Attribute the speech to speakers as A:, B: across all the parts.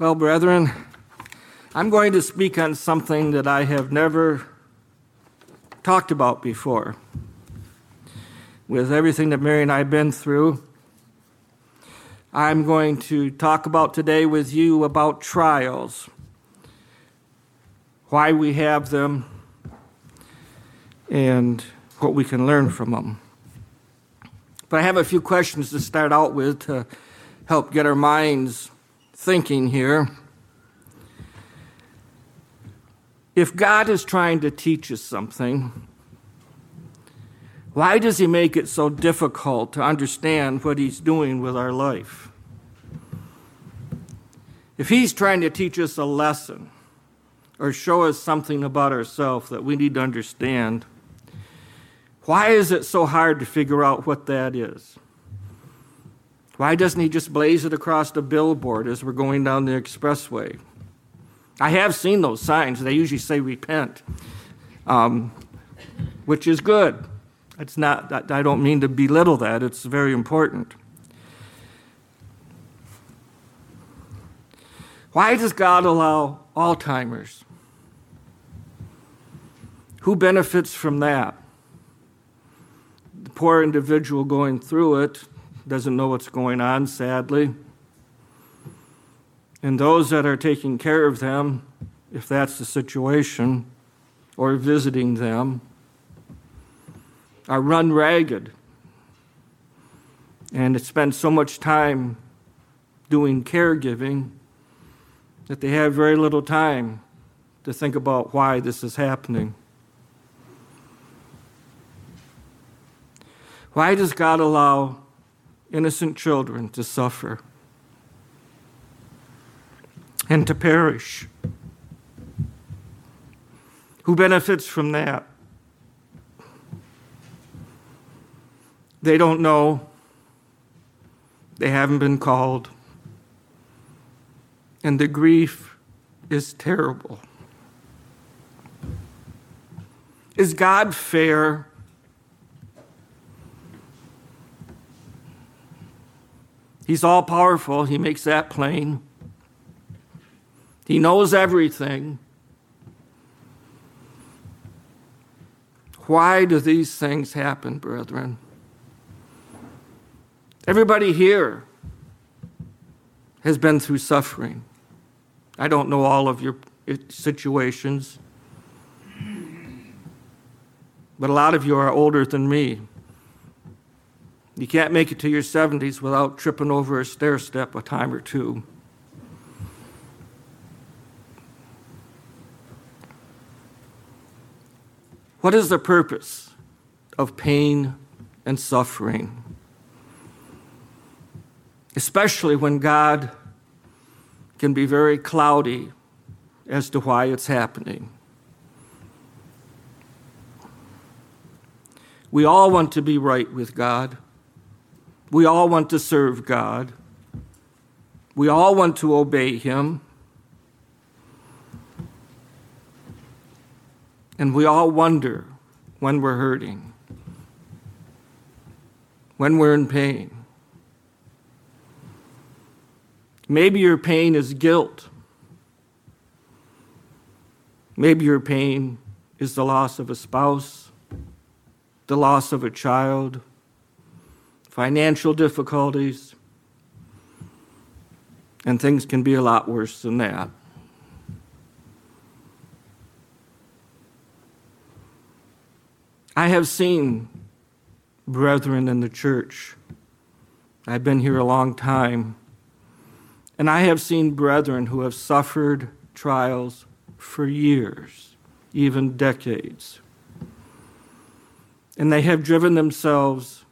A: Well, brethren, I'm going to speak on something that I have never talked about before. With everything that Mary and I have been through, I'm going to talk about today with you about trials, why we have them, and what we can learn from them. But I have a few questions to start out with to help get our minds thinking here. If God is trying to teach us something, why does he make it so difficult to understand what he's doing with our life? If he's trying to teach us a lesson or show us something about ourselves that we need to understand, why is it so hard to figure out what that is? Why doesn't he just blaze it across the billboard as we're going down the expressway? I have seen those signs. They usually say repent, which is good. It's not. I don't mean to belittle that. It's very important. Why does God allow Alzheimer's? Who benefits from that? The poor individual going through it doesn't know what's going on, sadly. And those that are taking care of them, if that's the situation, or visiting them, are run ragged and spend so much time doing caregiving that they have very little time to think about why this is happening. Why does God allow innocent children to suffer and to perish? Who benefits from that? They don't know. They haven't been called. And the grief is terrible. Is God fair? He's all-powerful. He makes that plain. He knows everything. Why do these things happen, brethren? Everybody here has been through suffering. I don't know all of your situations, but a lot of you are older than me. You can't make it to your 70s without tripping over a stair step a time or two. What is the purpose of pain and suffering? Especially when God can be very cloudy as to why it's happening. We all want to be right with God. We all want to serve God. We all want to obey him. And we all wonder when we're hurting, when we're in pain. Maybe your pain is guilt. Maybe your pain is the loss of a spouse, the loss of a child, financial difficulties, and things can be a lot worse than that. I have seen brethren in the church. I've been here a long time, and I have seen brethren who have suffered trials for years, even decades. And they have driven themselves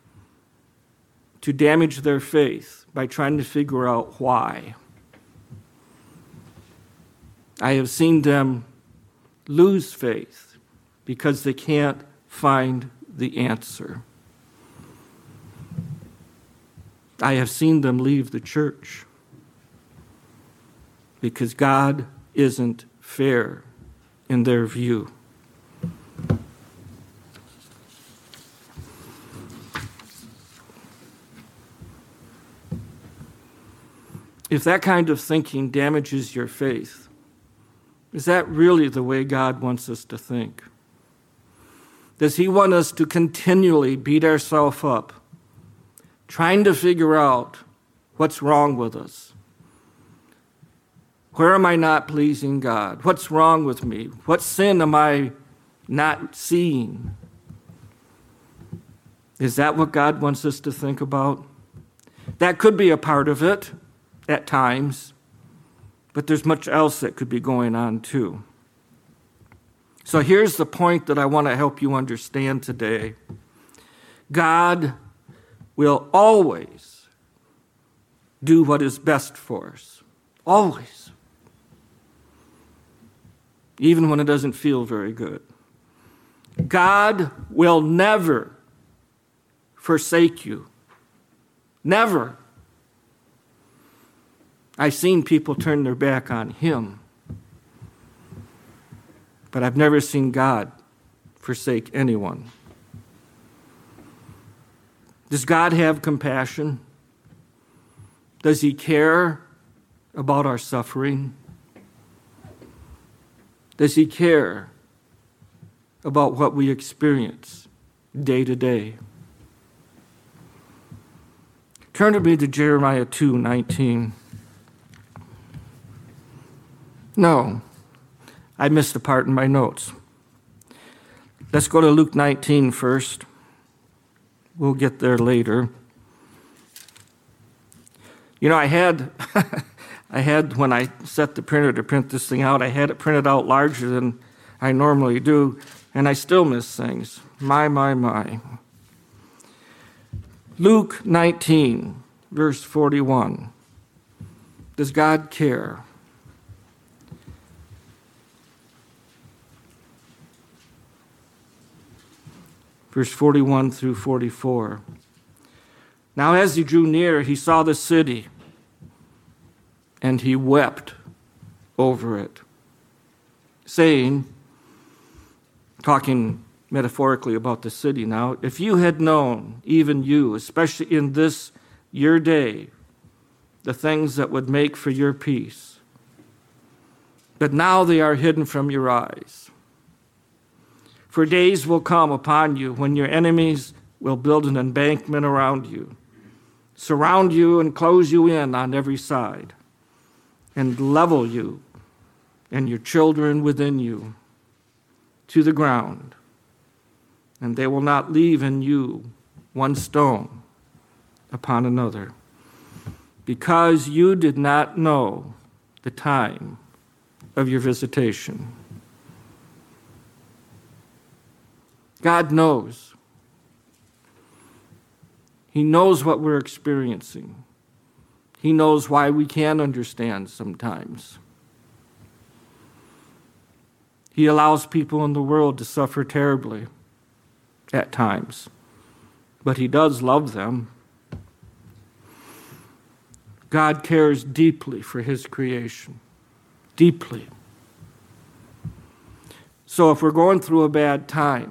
A: to damage their faith by trying to figure out why. I have seen them lose faith because they can't find the answer. I have seen them leave the church because God isn't fair in their view. if that kind of thinking damages your faith, is that really the way God wants us to think? Does he want us to continually beat ourselves up, trying to figure out what's wrong with us? Where am I not pleasing God? What's wrong with me? What sin am I not seeing? Is that what God wants us to think about? That could be a part of it at times, but there's much else that could be going on too. So here's the point that I want to help you understand today. God will always do what is best for us. Always. Even when it doesn't feel very good. God will never forsake you. Never. I've seen people turn their back on him, but I've never seen God forsake anyone. Does God have compassion? Does he care about our suffering? Does he care about what we experience day to day? Turn to me to Jeremiah 2:19. No, I missed a part in my notes. Let's go to Luke 19 first. We'll get there later. You know, I had when I set the printer to print this thing out, I had it printed out larger than I normally do, and I still miss things. My. Luke 19, verse 41. Does God care? Verse 41 through 44. Now as he drew near, he saw the city, and he wept over it, saying, talking metaphorically about the city now, if you had known, even you, especially in this your day, the things that would make for your peace, but now they are hidden from your eyes. For days will come upon you when your enemies will build an embankment around you, surround you and close you in on every side, and level you and your children within you to the ground, and they will not leave in you one stone upon another, because you did not know the time of your visitation. God knows. He knows what we're experiencing. He knows why we can't understand sometimes. He allows people in the world to suffer terribly at times, but he does love them. God cares deeply for his creation, deeply. So if we're going through a bad time,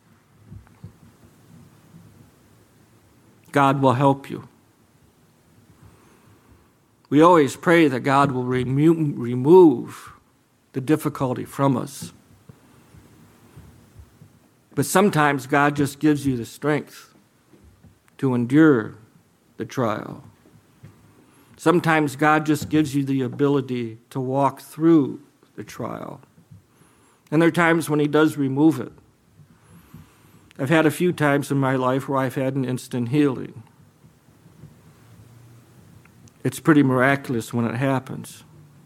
A: God will help you. We always pray that God will remove the difficulty from us. But sometimes God just gives you the strength to endure the trial. Sometimes God just gives you the ability to walk through the trial. And there are times when he does remove it. I've had a few times in my life where I've had an instant healing. It's pretty miraculous when it happens.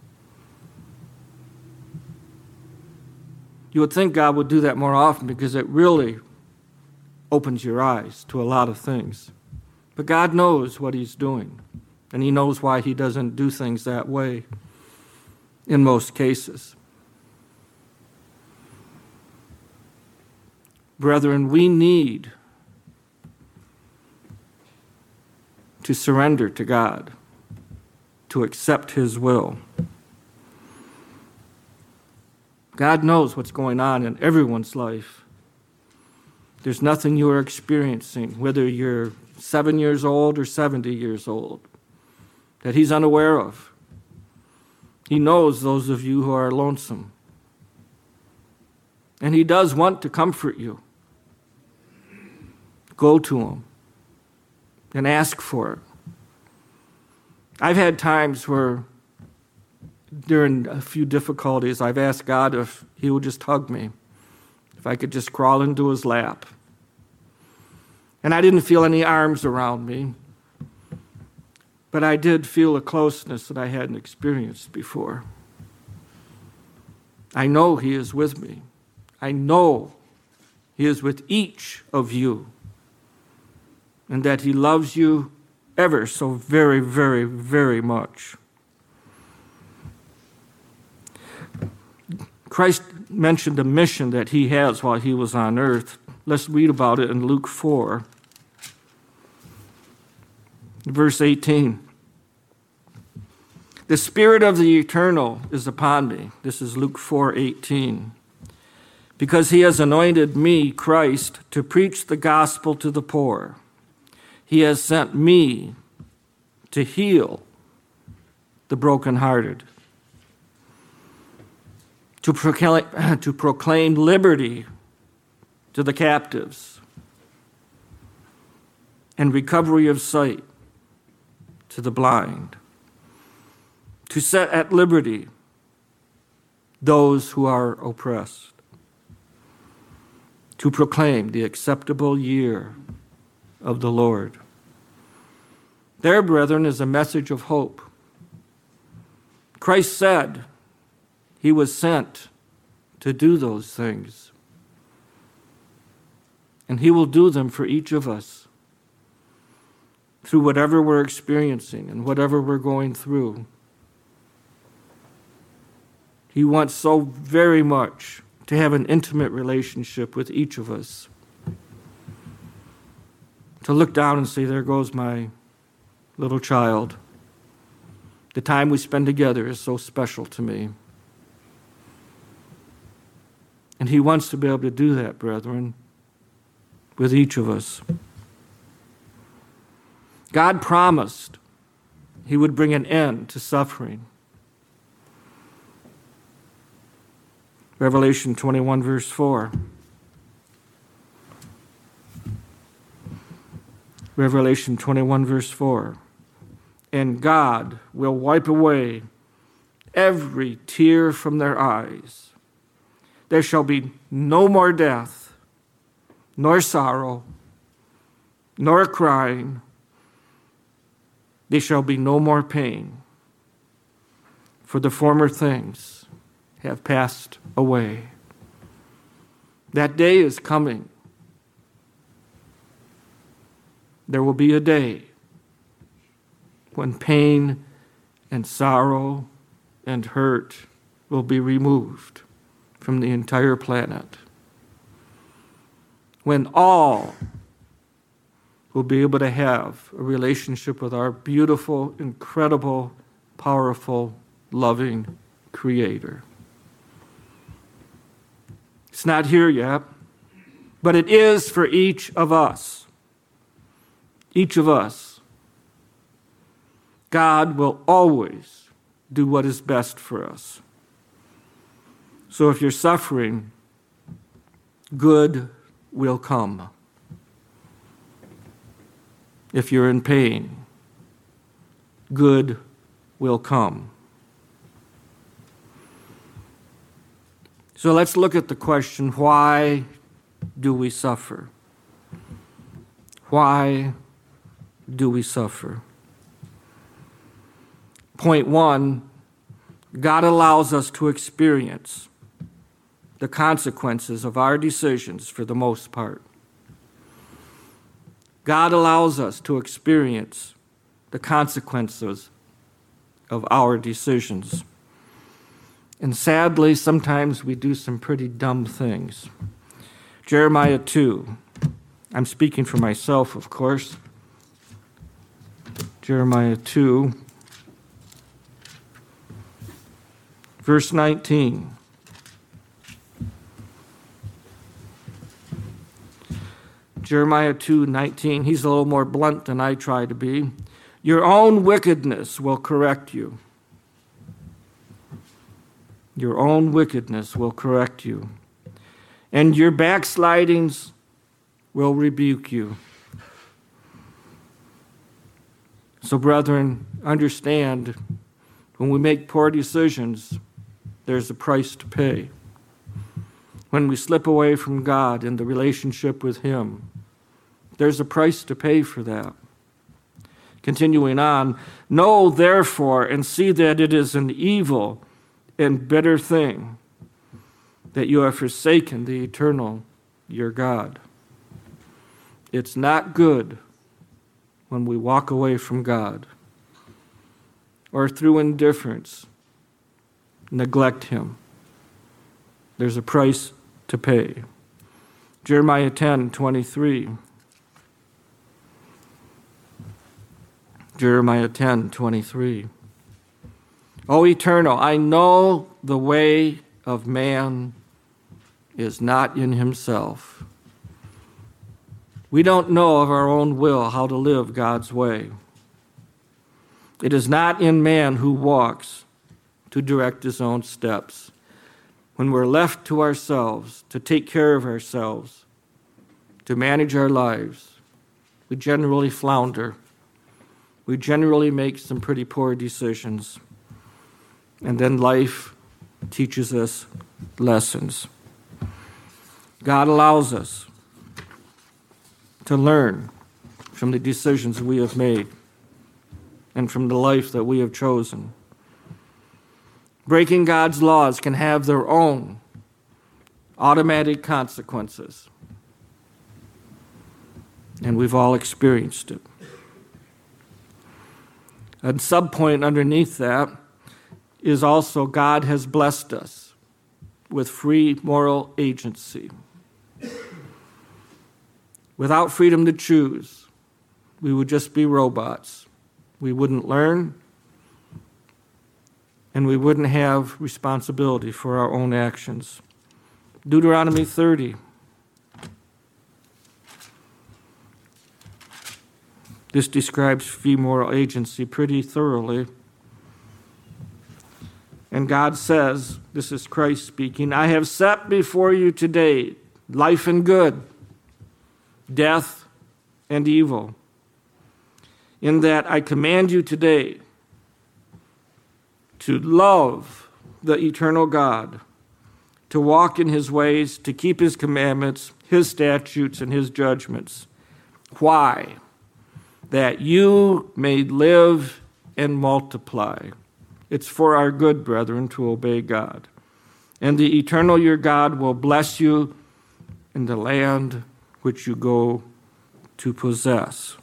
A: You would think God would do that more often because it really opens your eyes to a lot of things. But God knows what he's doing, and he knows why he doesn't do things that way in most cases. Brethren, we need to surrender to God, to accept his will. God knows what's going on in everyone's life. There's nothing you are experiencing, whether you're 7 years old or 70 years old. that he's unaware of. He knows those of you who are lonesome. And he does want to comfort you. Go to him and ask for it. I've had times where during a few difficulties, I've asked God if he would just hug me, if I could just crawl into his lap. And I didn't feel any arms around me, but I did feel a closeness that I hadn't experienced before. I know he is with me. I know he is with each of you, and that he loves you ever so very, very, very much. Christ mentioned a mission that he has while he was on earth. Let's read about it in Luke 4, verse 18. The Spirit of the Eternal is upon me. This is Luke 4:18. Because he has anointed me, Christ, to preach the gospel to the poor. He has sent me to heal the brokenhearted, to proclaim liberty to the captives and recovery of sight to the blind, to set at liberty those who are oppressed, to proclaim the acceptable year of the Lord. There, brethren, is a message of hope. Christ said he was sent to do those things, and he will do them for each of us through whatever we're experiencing and whatever we're going through. He wants so very much to have an intimate relationship with each of us. To look down and say, there goes my little child. The time we spend together is so special to me. And he wants to be able to do that, brethren, with each of us. God promised he would bring an end to suffering. Revelation 21, verse 4. Revelation 21, verse 4. And God will wipe away every tear from their eyes. There shall be no more death, nor sorrow, nor crying. There shall be no more pain, for the former things have passed away. That day is coming. There will be a day when pain and sorrow and hurt will be removed from the entire planet. When all will be able to have a relationship with our beautiful, incredible, powerful, loving Creator. It's not here yet, but it is for each of us. Each of us. God will always do what is best for us. So if you're suffering, good will come. If you're in pain, good will come. So let's look at the question, why do we suffer? Why do we suffer? Point one, God allows us to experience the consequences of our decisions for the most part. God allows us to experience the consequences of our decisions. And sadly, sometimes we do some pretty dumb things. Jeremiah 2. I'm speaking for myself, of course. Jeremiah 2, verse 19. Jeremiah 2:19. He's a little more blunt than I try to be. Your own wickedness will correct you. Your own wickedness will correct you. And your backslidings will rebuke you. So, brethren, understand, when we make poor decisions, there's a price to pay. When we slip away from God in the relationship with Him, there's a price to pay for that. Continuing on, know therefore and see that it is an evil and bitter thing that you have forsaken the eternal, your God. It's not good when we walk away from God or through indifference neglect Him. There's a price to pay. Jeremiah 10:23. Jeremiah 10:23. O Eternal, I know the way of man is not in himself. We don't know of our own will how to live God's way. It is not in man who walks to direct his own steps. When we're left to ourselves, to take care of ourselves, to manage our lives, we generally flounder. We generally make some pretty poor decisions. And then life teaches us lessons. God allows us to learn from the decisions we have made and from the life that we have chosen. Breaking God's laws can have their own automatic consequences. And we've all experienced it. A subpoint underneath that is also God has blessed us with free moral agency. Without freedom to choose, we would just be robots. We wouldn't learn, and we wouldn't have responsibility for our own actions. Deuteronomy 30. This describes free moral agency pretty thoroughly. And God says, this is Christ speaking, I have set before you today life and good, death and evil. In that I command you today to love the eternal God, to walk in His ways, to keep His commandments, His statutes, and His judgments. Why? That you may live and multiply. It's for our good, brethren, to obey God. And the eternal your God will bless you in the land which you go to possess.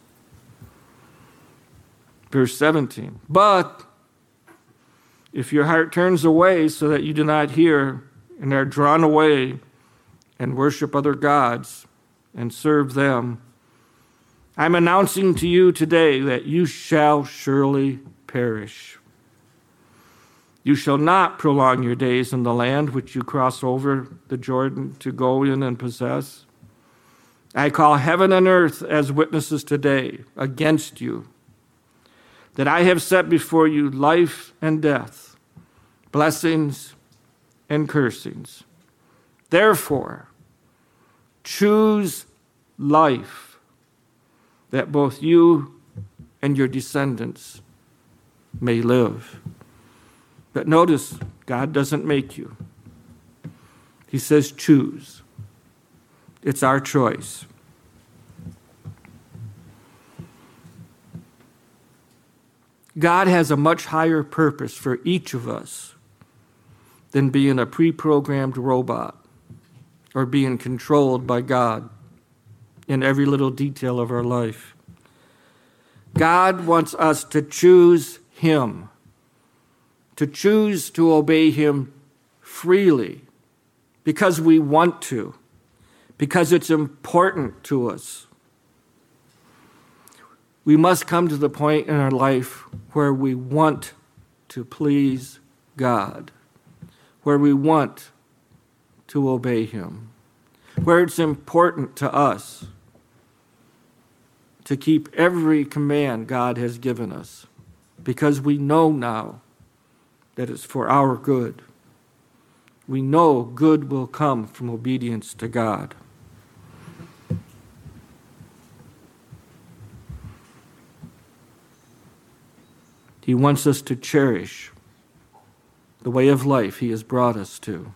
A: Verse 17. But if your heart turns away so that you do not hear and are drawn away and worship other gods and serve them, I'm announcing to you today that you shall surely perish. You shall not prolong your days in the land which you cross over the Jordan to go in and possess. I call heaven and earth as witnesses today against you, that I have set before you life and death, blessings and cursings. Therefore, choose life, that both you and your descendants may live. But notice, God doesn't make you. He says choose. It's our choice. God has a much higher purpose for each of us than being a pre-programmed robot or being controlled by God in every little detail of our life. God wants us to choose Him, to choose to obey Him freely because we want to, because it's important to us. We must come to the point in our life where we want to please God, where we want to obey Him, where it's important to us to keep every command God has given us, because we know now that it's for our good. We know good will come from obedience to God. He wants us to cherish the way of life He has brought us to.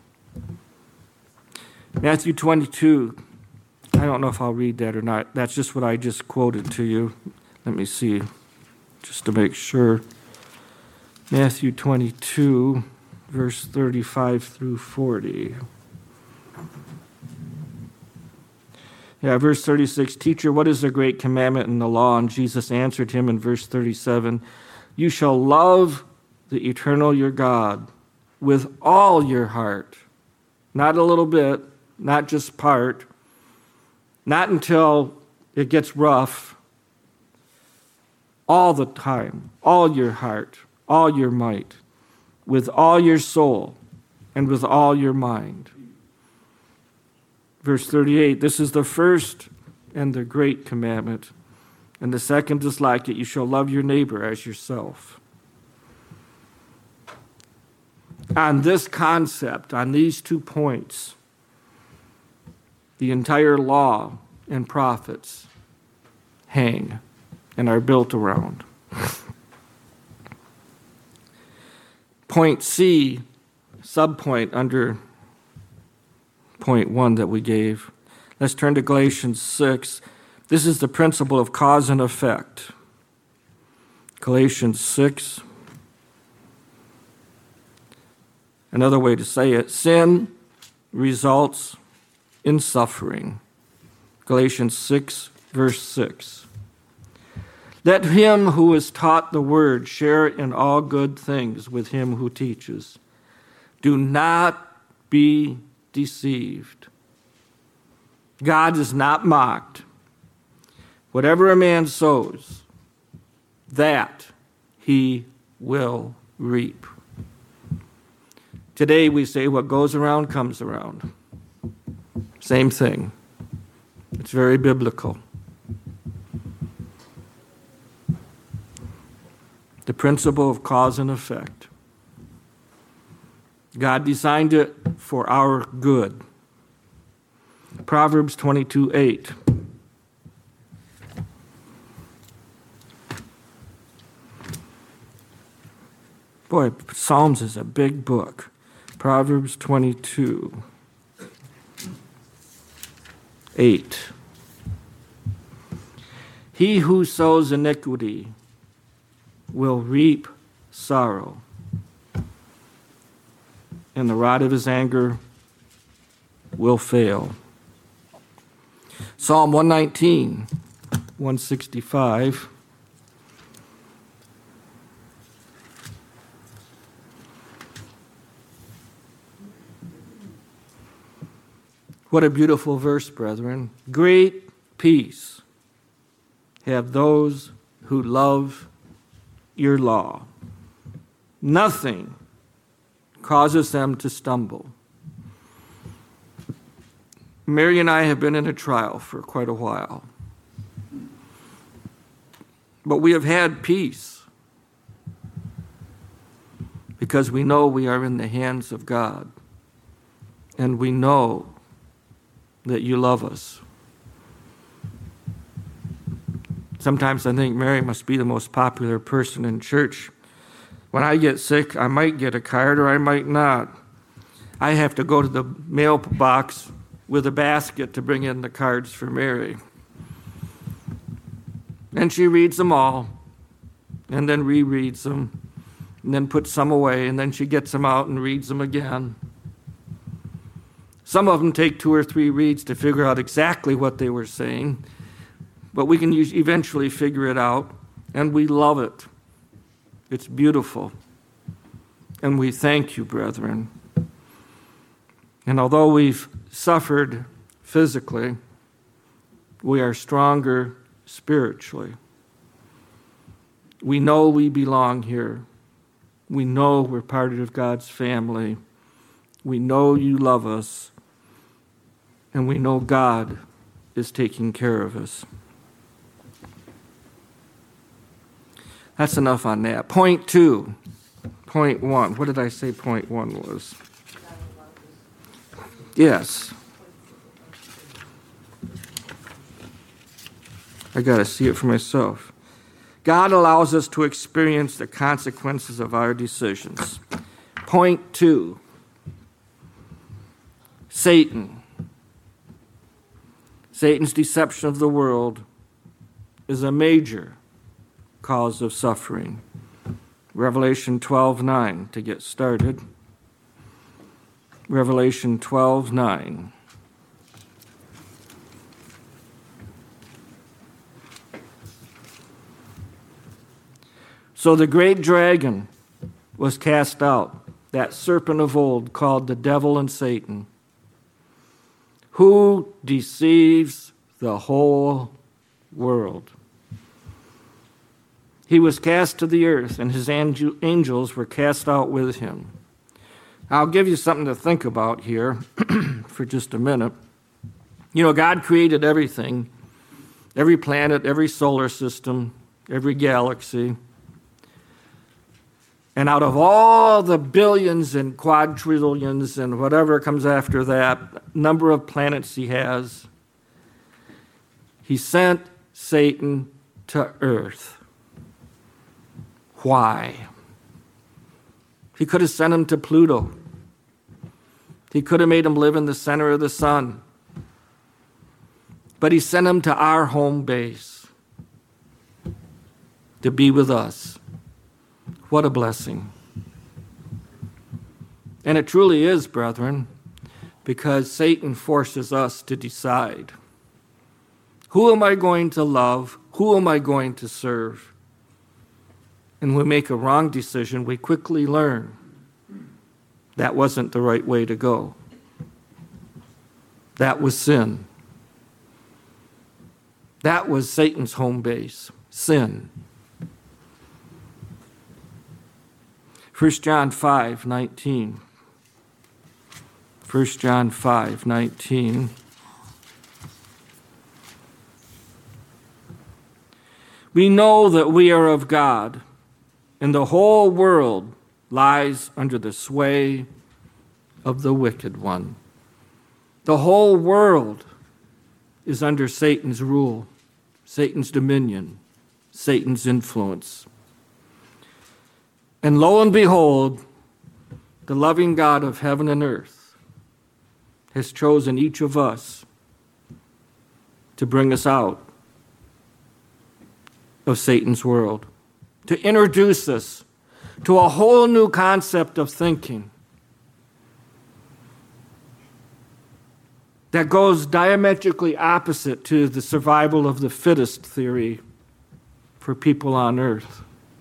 A: Matthew 22, I don't know if I'll read that or not. That's just what I just quoted to you. Let me see, just to make sure. Matthew 22, verse 35 through 40. Yeah, verse 36, Teacher, what is the great commandment in the law? And Jesus answered him in verse 37, You shall love the eternal your God with all your heart. Not a little bit, not just part, not until it gets rough. All the time, all your heart, all your might, with all your soul, and with all your mind. Verse 38, this is the first and the great commandment, and the second is like it, you shall love your neighbor as yourself. On this concept, on these 2 points, the entire law and prophets hang and are built around. Point C, subpoint under point 1 that we gave. Let's turn to Galatians 6. This is the principle of cause and effect. Galatians 6. Another way to say it, sin results in suffering. Galatians 6, verse 6. Let him who is taught the word share in all good things with him who teaches. Do not be deceived. God is not mocked. Whatever a man sows, that he will reap. Today we say what goes around comes around. Same thing. It's very biblical. The principle of cause and effect. God designed it for our good. Proverbs 22:8. Boy, Psalms is a big book. Proverbs 22:8. He who sows iniquity will reap sorrow, and the rod of his anger will fail. Psalm 119, 165. What a beautiful verse, brethren. Great peace have those who love your law. Nothing causes them to stumble. Mary and I have been in a trial for quite a while. But we have had peace because we know we are in the hands of God. And we know that you love us. Sometimes I think Mary must be the most popular person in church. When I get sick, I might get a card or I might not. I have to go to the mailbox with a basket to bring in the cards for Mary. And she reads them all, and then rereads them, and then puts some away, and then she gets them out and reads them again. Some of them take 2 or 3 reads to figure out exactly what they were saying, but we can eventually figure it out, and we love it. It's beautiful. And we thank you, brethren. And although we've suffered physically, we are stronger spiritually. We know we belong here. We know we're part of God's family. We know you love us. And we know God is taking care of us. That's enough on that. Point 2. Point 1. What did I say point 1 was? Yes. I got to see it for myself. God allows us to experience the consequences of our decisions. Point 2. Satan. Satan's deception of the world is a major cause of suffering. Revelation 12:9 to get started. Revelation 12:9. So the great dragon was cast out, that serpent of old called the devil and Satan, who deceives the whole world. He was cast to the earth, and his angels were cast out with him. I'll give you something to think about here for just a minute. You know, God created everything, every planet, every solar system, every galaxy. And out of all the billions and quadrillions and whatever comes after that, number of planets he has, he sent Satan to earth. Why? He could have sent him to Pluto. He could have made him live in the center of the sun. But he sent him to our home base to be with us. What a blessing. And it truly is, brethren, because Satan forces us to decide. Who am I going to love? Who am I going to serve? And when we make a wrong decision, we quickly learn that wasn't the right way to go. That was sin. That was Satan's home base, sin. 1 John 5:19. 1 John 5:19. We know that we are of God, and the whole world lies under the sway of the wicked one. The whole world is under Satan's rule, Satan's dominion, Satan's influence. And lo and behold, the loving God of heaven and earth has chosen each of us to bring us out of Satan's world, to introduce us to a whole new concept of thinking that goes diametrically opposite to the survival of the fittest theory for people on earth.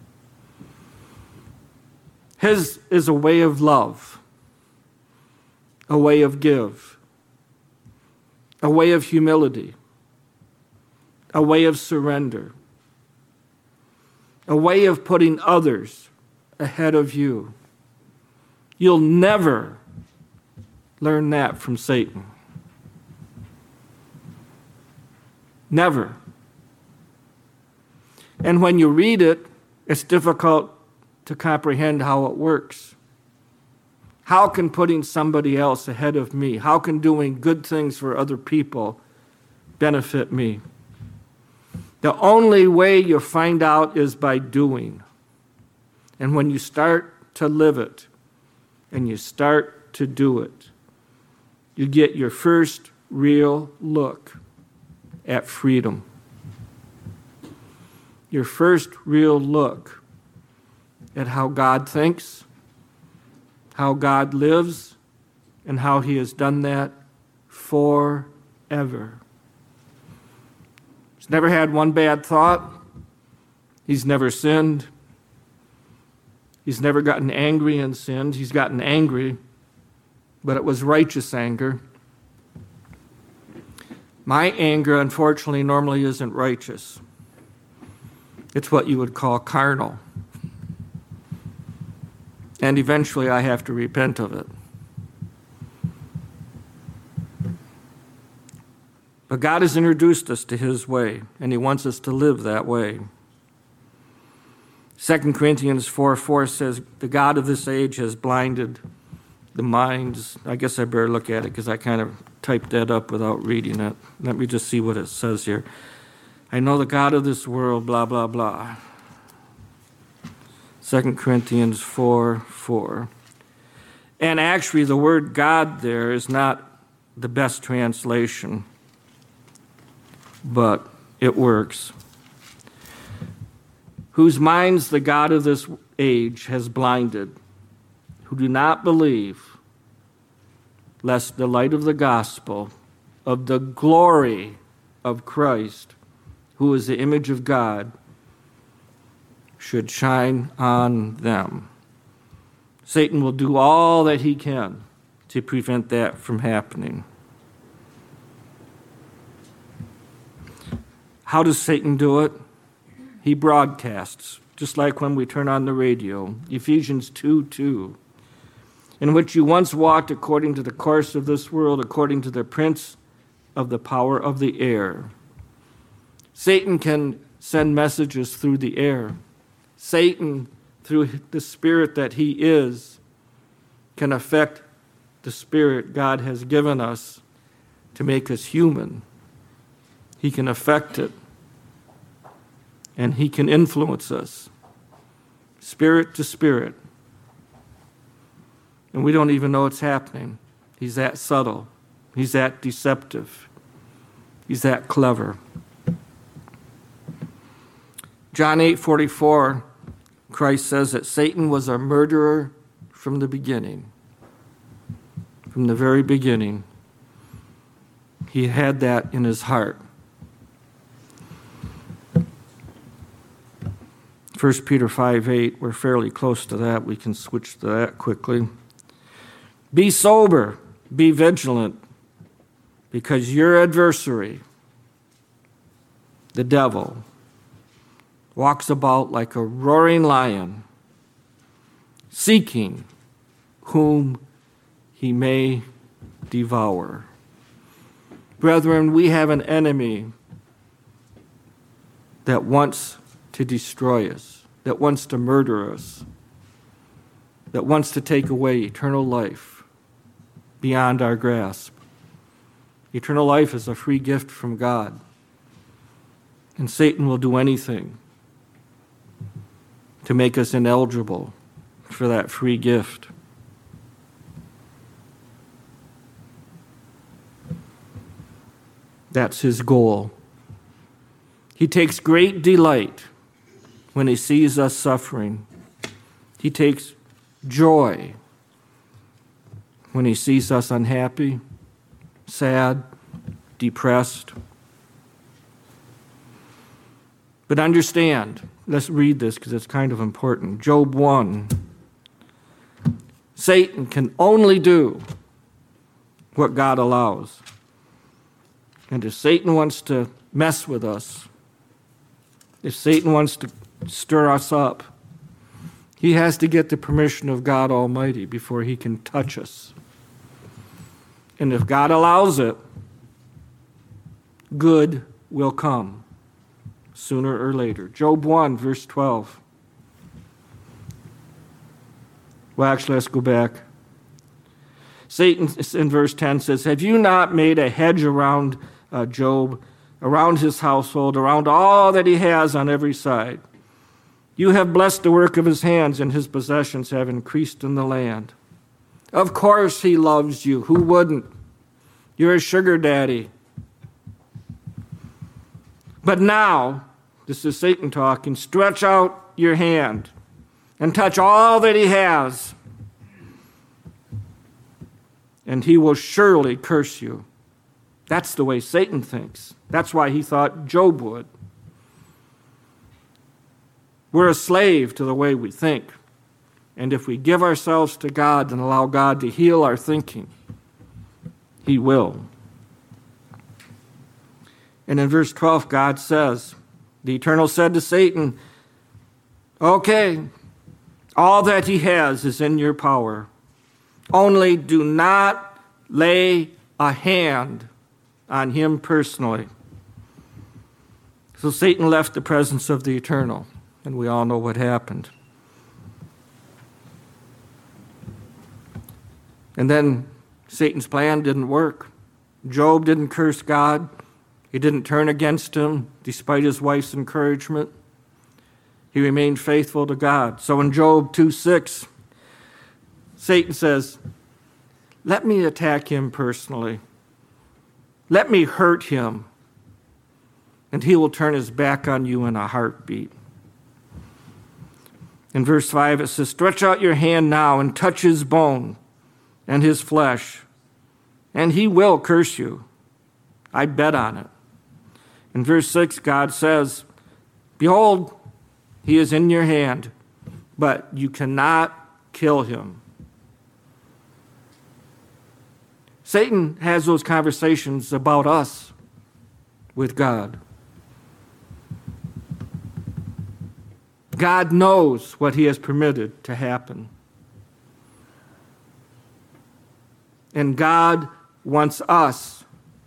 A: His is a way of love, a way of give, a way of humility, a way of surrender, a way of putting others ahead of you. You'll never learn that from Satan. Never. And when you read it, it's difficult to comprehend how it works. How can putting somebody else ahead of me, how can doing good things for other people benefit me? The only way you find out is by doing. And when you start to live it and you start to do it, you get your first real look at freedom. Your first real look at how God thinks, how God lives, and how he has done that forever. He's never had one bad thought. He's never sinned. He's never gotten angry and sinned. He's gotten angry, but it was righteous anger. My anger, unfortunately, normally isn't righteous. It's what you would call carnal. And eventually I have to repent of it. But God has introduced us to his way, and he wants us to live that way. 2 Corinthians 4:4 says, the God of this age has blinded the minds. I guess I better look at it because I kind of typed that up without reading it. Let me just see what it says here. I know the God of this world, blah, blah, blah. 2 Corinthians 4:4. And actually, the word God there is not the best translation, but it works. Whose minds the God of this age has blinded, who do not believe, lest the light of the gospel of the glory of Christ, who is the image of God, should shine on them. Satan will do all that he can to prevent that from happening. How does Satan do it? He broadcasts, just like when we turn on the radio. Ephesians 2:2. In which you once walked according to the course of this world, according to the prince of the power of the air. Satan can send messages through the air. Satan, through the spirit that he is, can affect the spirit God has given us to make us human. He can affect it, and he can influence us, spirit to spirit. And we don't even know it's happening. He's that subtle. He's that deceptive. He's that clever. John 8:44, Christ says that Satan was a murderer from the beginning. From the very beginning. He had that in his heart. 1 Peter 5:8, we're fairly close to that. We can switch to that quickly. Be sober, be vigilant, because your adversary, the devil, walks about like a roaring lion, seeking whom he may devour. Brethren, we have an enemy that wants to destroy us, that wants to murder us, that wants to take away eternal life beyond our grasp. Eternal life is a free gift from God, and Satan will do anything to make us ineligible for that free gift. That's his goal. He takes great delight when he sees us suffering. He takes joy when he sees us unhappy, sad, depressed. But understand, let's read this because it's kind of important. Job 1. Satan can only do what God allows. And if Satan wants to mess with us, if Satan wants to stir us up, he has to get the permission of God Almighty before he can touch us. And if God allows it, good will come sooner or later. Job 1, verse 12. Well, actually, let's go back. Satan, in verse 10, says, have you not made a hedge around Job, around his household, around all that he has on every side? You have blessed the work of his hands, and his possessions have increased in the land. Of course he loves you. Who wouldn't? You're a sugar daddy. But now, this is Satan talking, stretch out your hand and touch all that he has, and he will surely curse you. That's the way Satan thinks. That's why he thought Job would. We're a slave to the way we think. And if we give ourselves to God and allow God to heal our thinking, he will. And in verse 12, God says, the Eternal said to Satan, okay, all that he has is in your power. Only do not lay a hand on him personally. So Satan left the presence of the Eternal. And we all know what happened. And then Satan's plan didn't work. Job didn't curse God. He didn't turn against him despite his wife's encouragement. He remained faithful to God. So in Job 2:6, Satan says, let me attack him personally. Let me hurt him, and he will turn his back on you in a heartbeat. In verse 5, it says, stretch out your hand now and touch his bone and his flesh, and he will curse you. I bet on it. In verse 6, God says, behold, he is in your hand, but you cannot kill him. Satan has those conversations about us with God. God knows what he has permitted to happen. And God wants us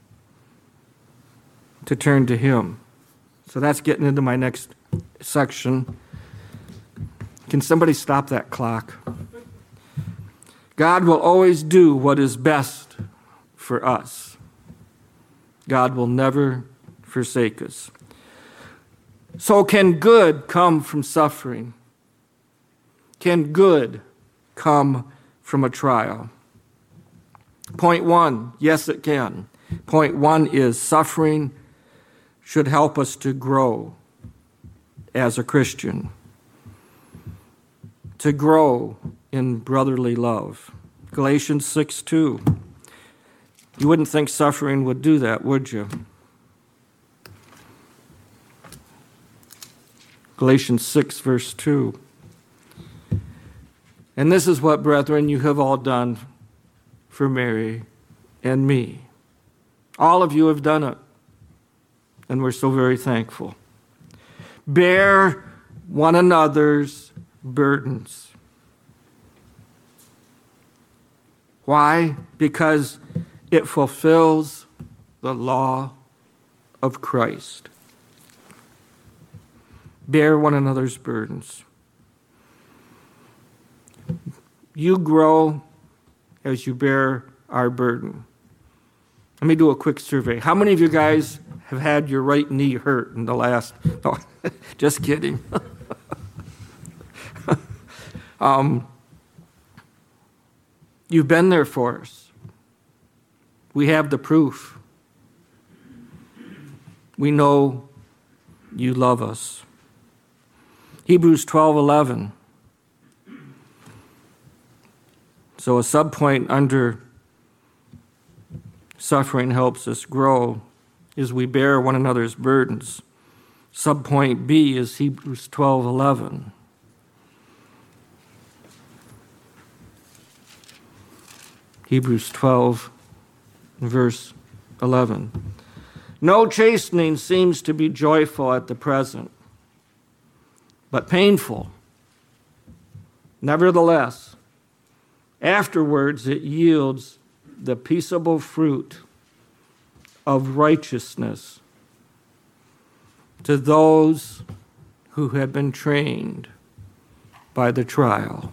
A: to turn to him. So that's getting into my next section. Can somebody stop that clock? God will always do what is best for us. God will never forsake us. So can good come from suffering? Can good come from a trial? Point one, yes it can. Point one is suffering should help us to grow as a Christian, to grow in brotherly love. Galatians 6:2. You wouldn't think suffering would do that, would you? Galatians 6, verse 2. And this is what, brethren, you have all done for Mary and me. All of you have done it, and we're so very thankful. Bear one another's burdens. Why? Because it fulfills the law of Christ. Bear one another's burdens. You grow as you bear our burden. Let me do a quick survey. How many of you guys have had your right knee hurt in the last... No, just kidding. You've been there for us. We have the proof. We know you love us. Hebrews 12:11. So a subpoint under suffering helps us grow is we bear one another's burdens. Subpoint B is Hebrews 12:11. Hebrews 12, verse 11. No chastening seems to be joyful at the present, but painful. Nevertheless, afterwards it yields the peaceable fruit of righteousness to those who have been trained by the trial.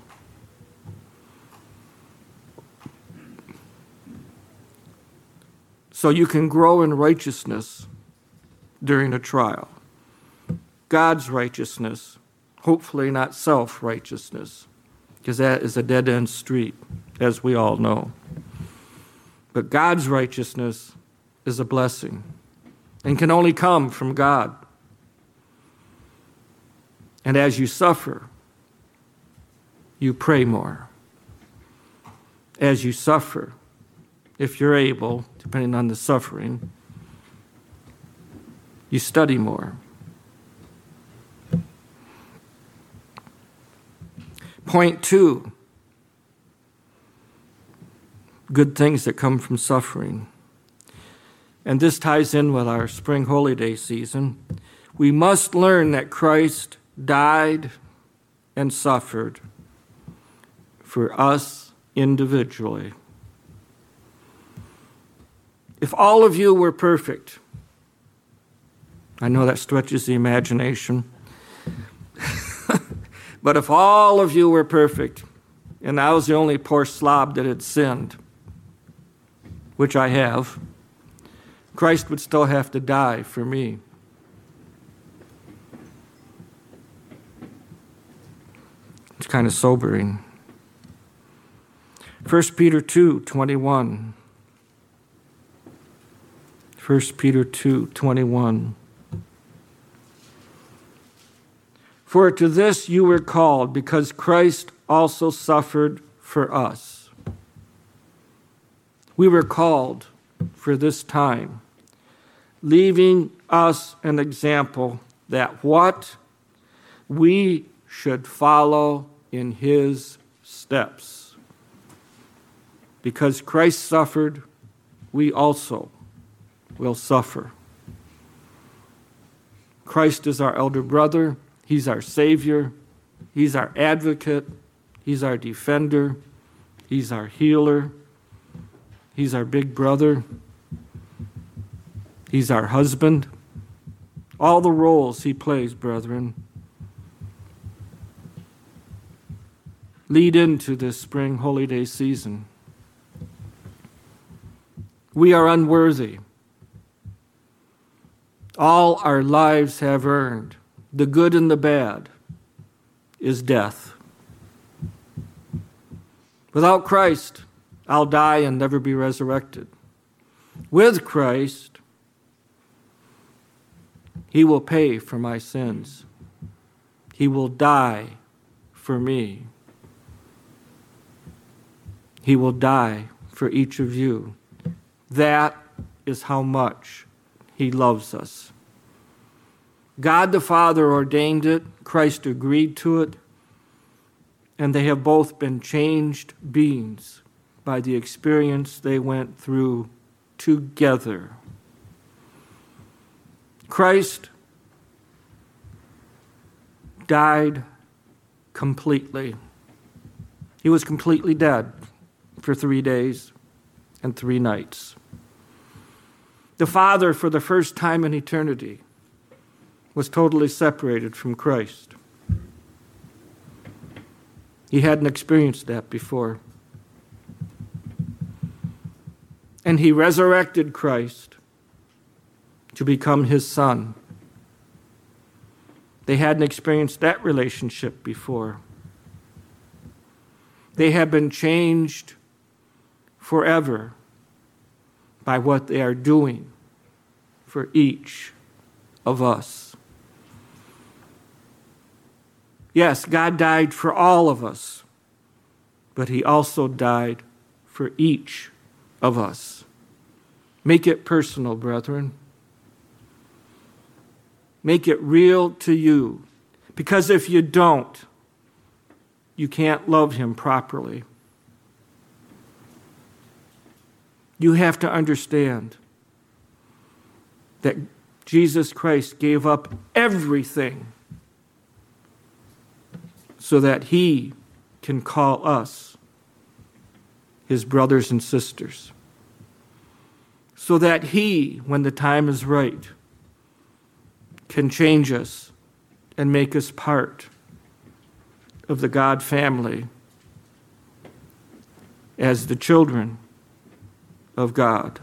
A: So you can grow in righteousness during a trial. God's righteousness, hopefully not self-righteousness, because that is a dead-end street, as we all know. But God's righteousness is a blessing and can only come from God. And as you suffer, you pray more. As you suffer, if you're able, depending on the suffering, you study more. Point 2, good things that come from suffering. And this ties in with our spring holy day season. We must learn that Christ died and suffered for us individually. If all of you were perfect, I know that stretches the imagination. But if all of you were perfect, and I was the only poor slob that had sinned, which I have, Christ would still have to die for me. It's kind of sobering. 1 Peter 2:21. 1 Peter 2:21. For to this you were called, because Christ also suffered for us. We were called for this time, leaving us an example that what we should follow in his steps. Because Christ suffered, we also will suffer. Christ is our elder brother. He's our Savior. He's our advocate. He's our defender. He's our healer. He's our big brother. He's our husband. All the roles he plays, brethren, lead into this spring holy day season. We are unworthy. All our lives have earned, the good and the bad, is death. Without Christ, I'll die and never be resurrected. With Christ, he will pay for my sins. He will die for me. He will die for each of you. That is how much he loves us. God the Father ordained it. Christ agreed to it. And they have both been changed beings by the experience they went through together. Christ died completely. He was completely dead for 3 days and 3 nights. The Father, for the first time in eternity, was totally separated from Christ. He hadn't experienced that before. And he resurrected Christ to become his Son. They hadn't experienced that relationship before. They have been changed forever by what they are doing for each of us. Yes, God died for all of us, but he also died for each of us. Make it personal, brethren. Make it real to you, because if you don't, you can't love him properly. You have to understand that Jesus Christ gave up everything so that he can call us his brothers and sisters. So that he, when the time is right, can change us and make us part of the God family as the children of God.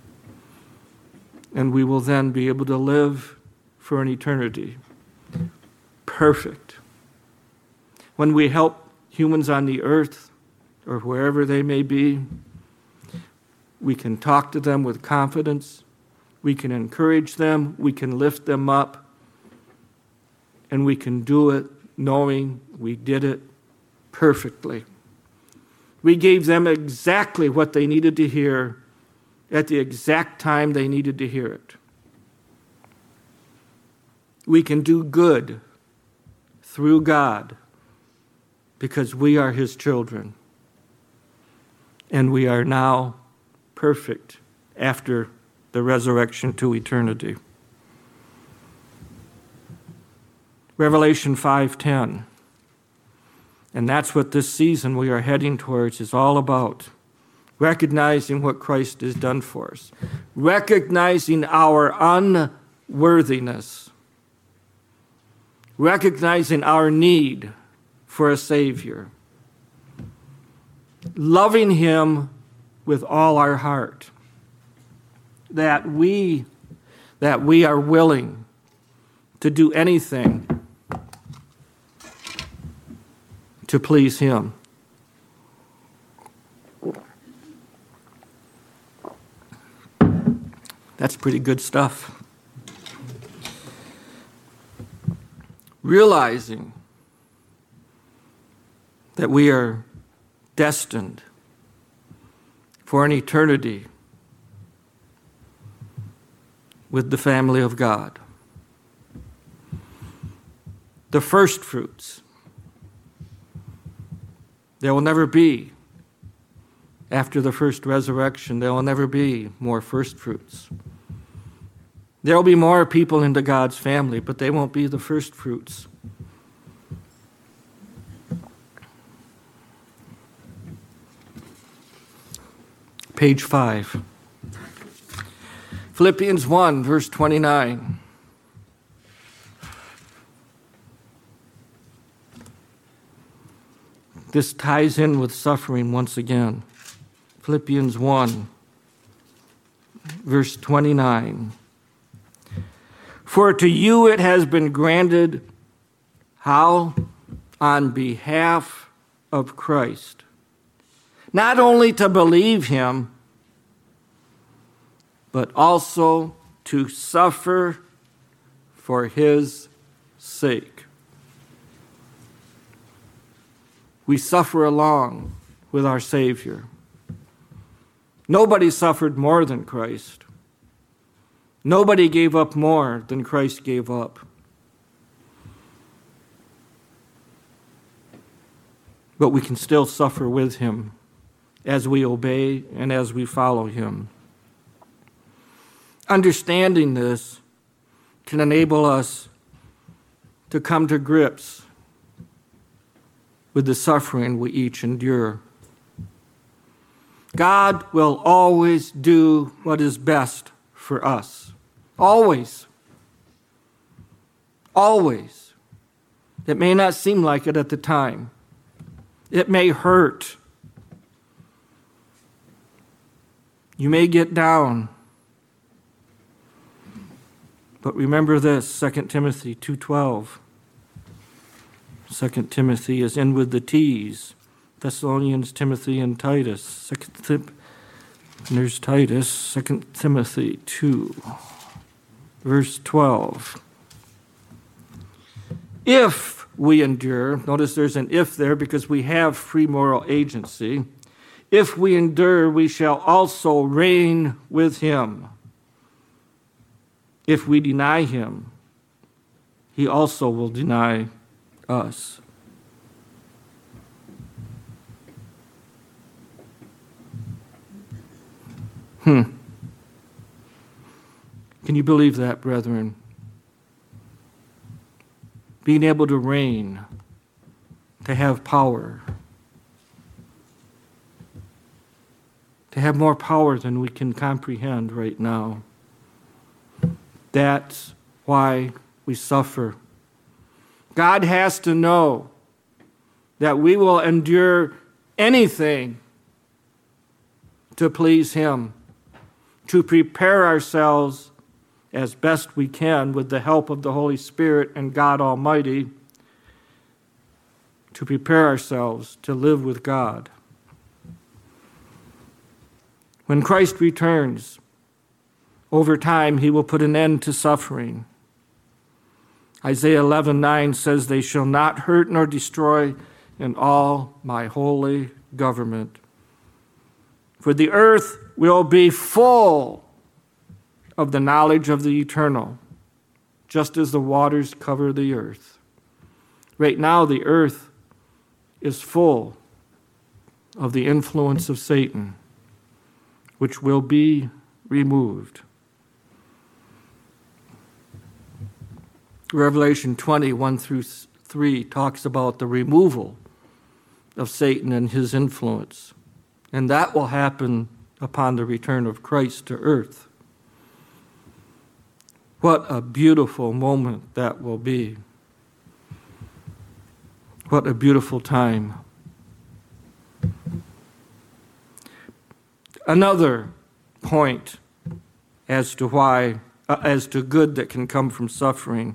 A: And we will then be able to live for an eternity perfect. When we help humans on the earth or wherever they may be, we can talk to them with confidence. We can encourage them. We can lift them up. And we can do it knowing we did it perfectly. We gave them exactly what they needed to hear at the exact time they needed to hear it. We can do good through God because we are his children. And we are now perfect after the resurrection to eternity. Revelation 5:10. And that's what this season we are heading towards is all about. Recognizing what Christ has done for us. Recognizing our unworthiness. Recognizing our need for a Savior. Loving Him with all our heart. That we are willing to do anything to please Him. That's pretty good stuff. Realizing that we are destined for an eternity with the family of God. The first fruits. There will never be, after the first resurrection, there will never be more first fruits. There will be more people into God's family, but they won't be the first fruits. Page 5. Philippians 1, verse 29. This ties in with suffering once again. Philippians 1, verse 29. For to you it has been granted, how? On behalf of Christ. Not only to believe Him, but also to suffer for His sake. We suffer along with our Savior. Nobody suffered more than Christ. Nobody gave up more than Christ gave up. But we can still suffer with Him as we obey and as we follow Him. Understanding this can enable us to come to grips with the suffering we each endure. God will always do what is best for us. Always. Always. It may not seem like it at the time. It may hurt. You may get down. But remember this, 2 Timothy 2:12. 2 Timothy is in with the T's. Thessalonians, Timothy, and Titus. There's Titus, 2 Timothy 2, verse 12. If we endure, notice there's an if there because we have free moral agency. If we endure, we shall also reign with Him. If we deny Him, He also will deny us. Can you believe that, brethren? Being able to reign, to have power, to have more power than we can comprehend right now. That's why we suffer. God has to know that we will endure anything to please Him, to prepare ourselves as best we can with the help of the Holy Spirit and God Almighty, to prepare ourselves to live with God. When Christ returns, over time, He will put an end to suffering. Isaiah 11:9 says, they shall not hurt nor destroy in all my holy government. For the earth will be full of the knowledge of the eternal, just as the waters cover the earth. Right now, the earth is full of the influence of Satan, which will be removed. Revelation 20:1-3 talks about the removal of Satan and his influence. And that will happen upon the return of Christ to earth. What a beautiful moment that will be. What a beautiful time. Another point as to good that can come from suffering.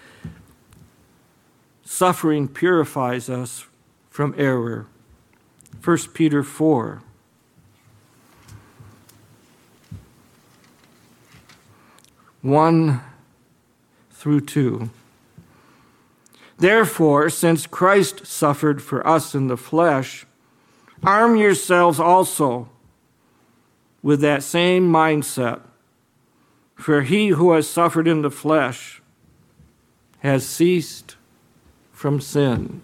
A: Suffering purifies us from error. 1 Peter 4. One through 2. Therefore, since Christ suffered for us in the flesh, arm yourselves also with that same mindset. For he who has suffered in the flesh has ceased from sin.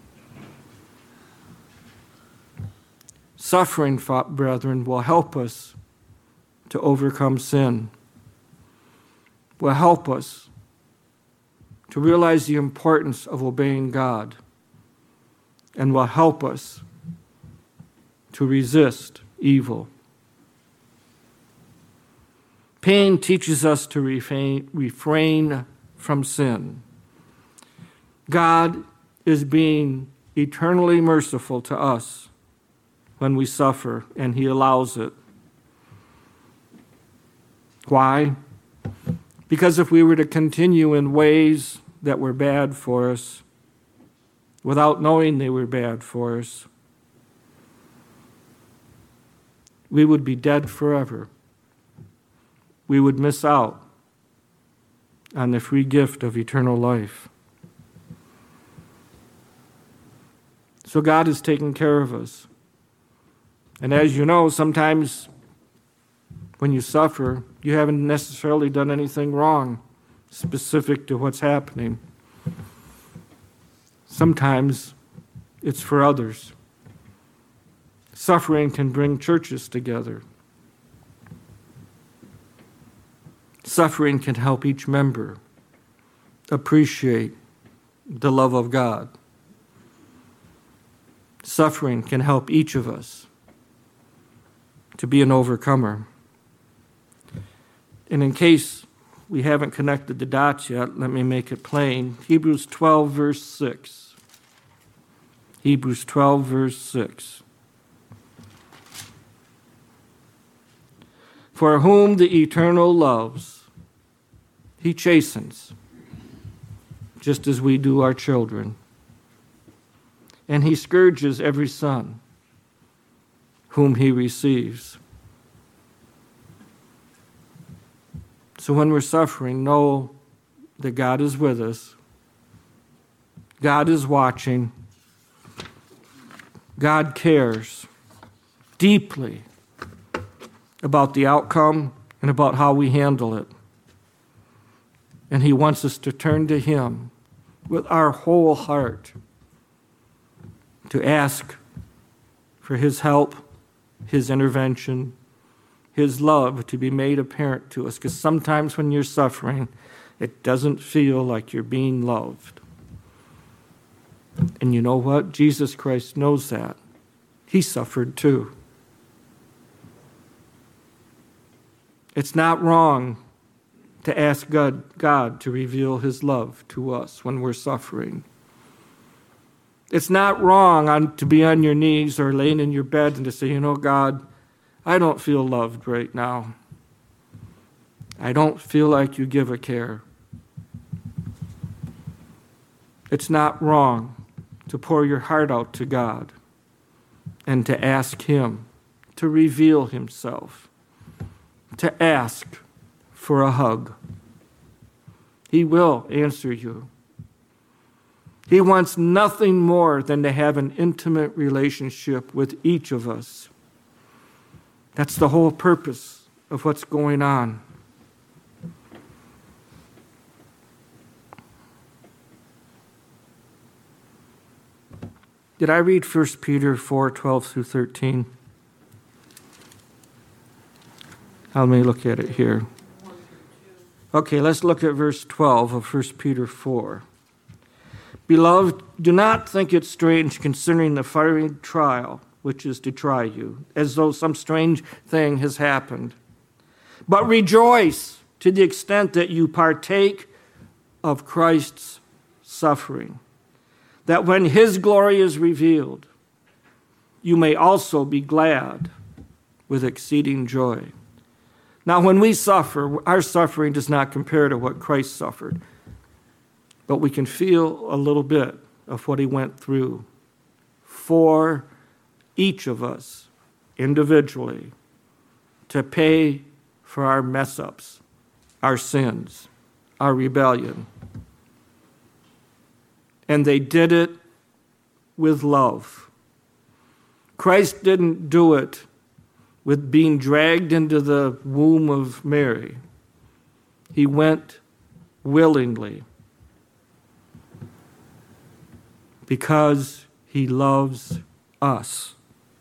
A: Suffering, brethren, will help us to overcome sin, will help us to realize the importance of obeying God, and will help us to resist evil. Pain teaches us to refrain from sin. God is being eternally merciful to us when we suffer, and he allows it. Why? Because if we were to continue in ways that were bad for us, without knowing they were bad for us, we would be dead forever. We would miss out on the free gift of eternal life. So God is taking care of us. And as you know, sometimes when you suffer, you haven't necessarily done anything wrong specific to what's happening. Sometimes it's for others. Suffering can bring churches together. Suffering can help each member appreciate the love of God. Suffering can help each of us to be an overcomer. And in case we haven't connected the dots yet, let me make it plain. Hebrews 12, verse 6. Hebrews 12, verse 6. For whom the eternal loves, he chastens, just as we do our children. And he scourges every son whom he receives. So when we're suffering, know that God is with us. God is watching. God cares deeply about the outcome and about how we handle it. And he wants us to turn to him with our whole heart to ask for his help, his intervention, his love to be made apparent to us. Because sometimes when you're suffering, it doesn't feel like you're being loved. And you know what? Jesus Christ knows that. He suffered too. It's not wrong to ask God to reveal his love to us when we're suffering. It's not wrong to be on your knees or laying in your bed and to say, God, I don't feel loved right now. I don't feel like you give a care. It's not wrong to pour your heart out to God and to ask him to reveal himself, to ask for a hug. He will answer you. He wants nothing more than to have an intimate relationship with each of us. That's the whole purpose of what's going on. Did I read 1 Peter 4, 12 through 13? Let me look at it here. Okay, let's look at verse 12 of 1 Peter 4. Beloved, do not think it strange concerning the fiery trial which is to try you, as though some strange thing has happened. But rejoice to the extent that you partake of Christ's suffering, that when his glory is revealed, you may also be glad with exceeding joy. Now, when we suffer, our suffering does not compare to what Christ suffered, but we can feel a little bit of what he went through for each of us individually to pay for our mess-ups, our sins, our rebellion. And they did it with love. Christ didn't do it with being dragged into the womb of Mary. He went willingly because he loves us.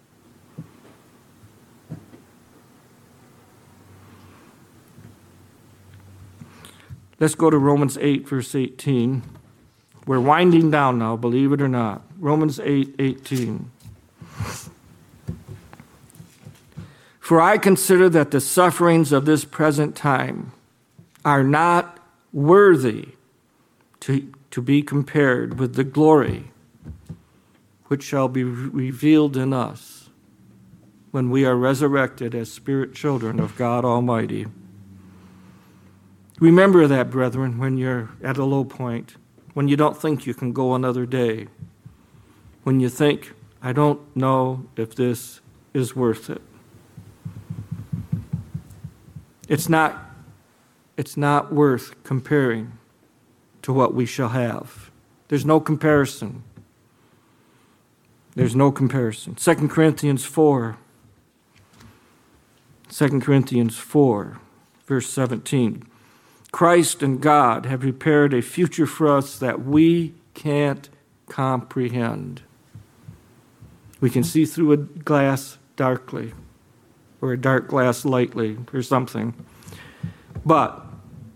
A: Let's go to Romans 8, verse 18. We're winding down now, believe it or not. Romans 8:18. For I consider that the sufferings of this present time are not worthy to be compared with the glory which shall be revealed in us when we are resurrected as spirit children of God Almighty. Remember that, brethren, when you're at a low point, when you don't think you can go another day, when you think, I don't know if this is worth it. It's not worth comparing to what we shall have. There's no comparison. There's no comparison. 2 Corinthians 4, verse 17. Christ and God have prepared a future for us that we can't comprehend. We can see through a glass darkly, or a dark glass lightly, or something. But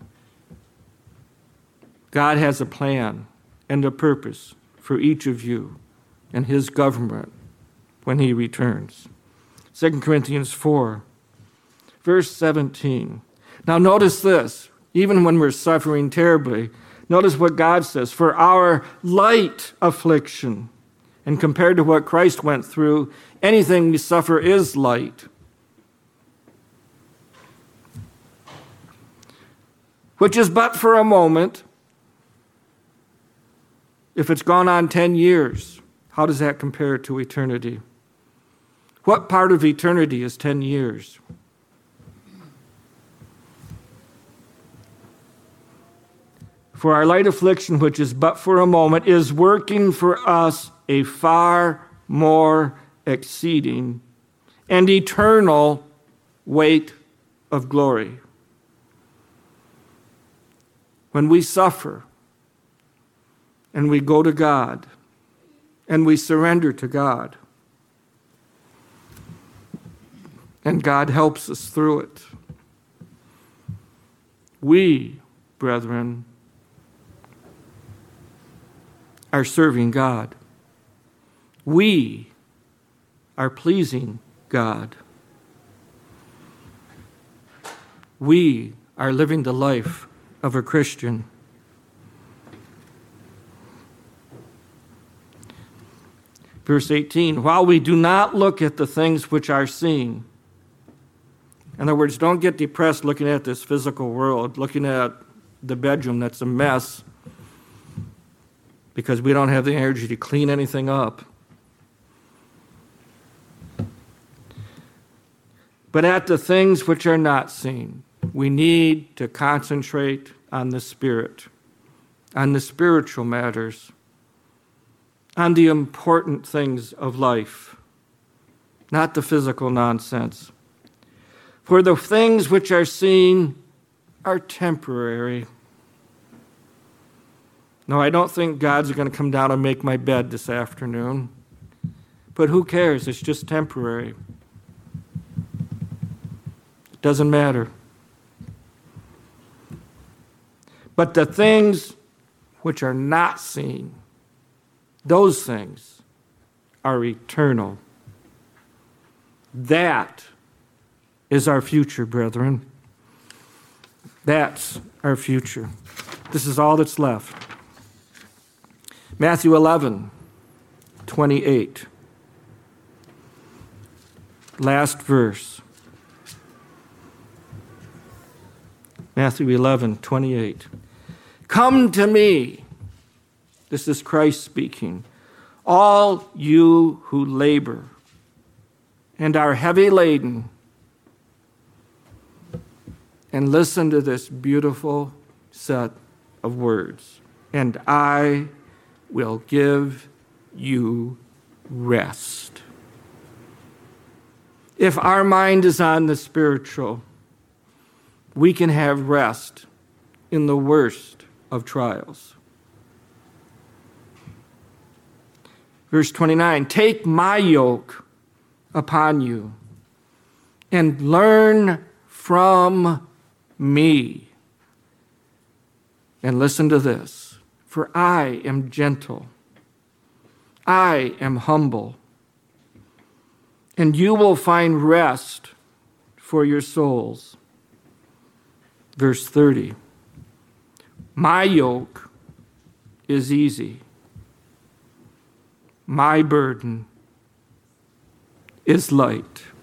A: God has a plan and a purpose for each of you and his government when he returns. 2 Corinthians 4, verse 17. Now notice this. Even when we're suffering terribly, notice what God says. For our light affliction, and compared to what Christ went through, anything we suffer is light. Which is but for a moment. If it's gone on 10 years, how does that compare to eternity? What part of eternity is 10 years? For our light affliction, which is but for a moment, is working for us a far more exceeding and eternal weight of glory. When we suffer and we go to God and we surrender to God, and God helps us through it, we, brethren, are serving God. We are pleasing God. We are living the life of a Christian. Verse 18, while we do not look at the things which are seen. In other words, don't get depressed looking at this physical world, looking at the bedroom that's a mess, because we don't have the energy to clean anything up. But at the things which are not seen, we need to concentrate on the Spirit, on the spiritual matters, on the important things of life, not the physical nonsense. For the things which are seen are temporary. No, I don't think God's going to come down and make my bed this afternoon. But who cares? It's just temporary. It doesn't matter. But the things which are not seen, those things are eternal. That is our future, brethren. That's our future. This is all that's left. Matthew 11:28. Last verse. Matthew 11:28. Come to me. This is Christ speaking. All you who labor and are heavy laden. And listen to this beautiful set of words. And I will give you rest. If our mind is on the spiritual, we can have rest in the worst of trials. Verse 29, take my yoke upon you and learn from me. And listen to this, for I am gentle, I am humble, and you will find rest for your souls. Verse 30, my yoke is easy, my burden is light.